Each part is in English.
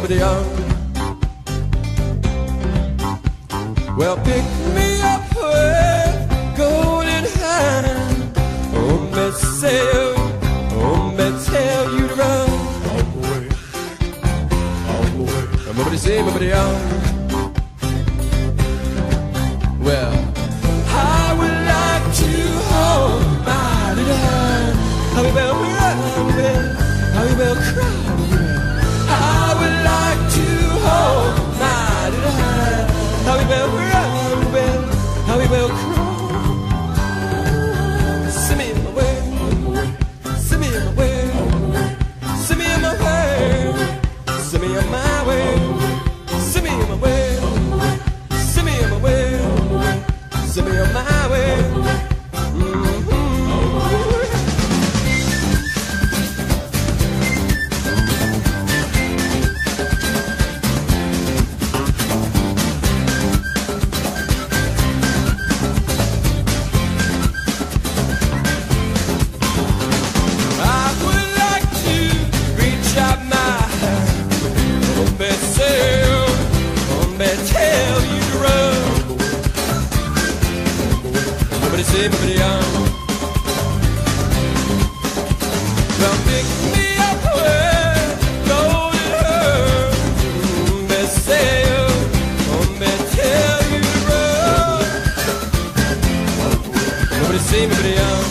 Well, pick me up with golden hand. Oh, me say, oh, me tell you to run. All the way, all the way. Nobody say, nobody on. Well, I would like to hold my little hand. How we will run, how we will cry. I would like to hold my little hand. How we will run, how we will cry. Send me in my way, send me in my way, send me in my way, send me in my way, send me in my way, send me in my way, send me in my way. Well, pick me up with golden hair. Me say, me tell you to run. Nobody see me, nobody on.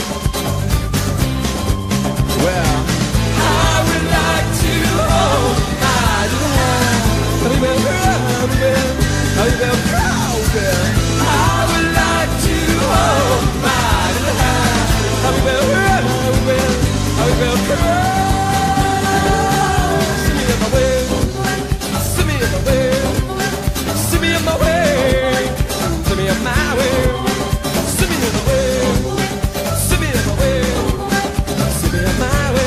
Well, I would like to hold my little hand. How you will run, how you will crawl, I would like to hold my little hand. How we will run, how we will cry. See me in my way, see me in my way, see me in my way, see me in my way, see me in my way, see me in my way, see me in my way.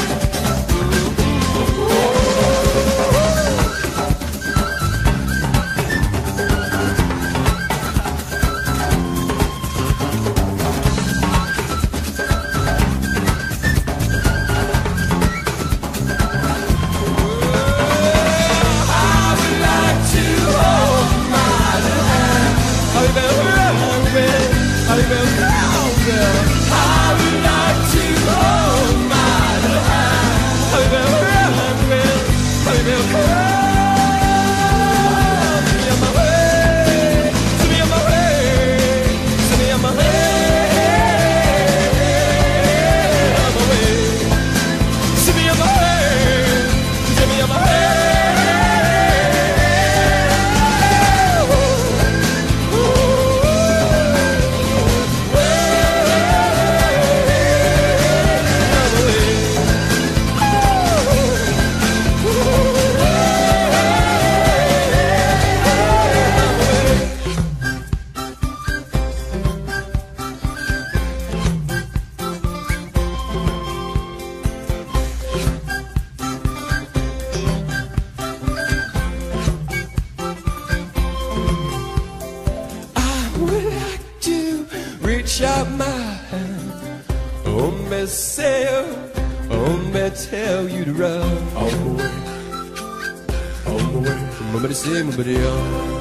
Reach out my hand, oh me say, oh me tell you to run. All the way, all the way. Nobody say, nobody on.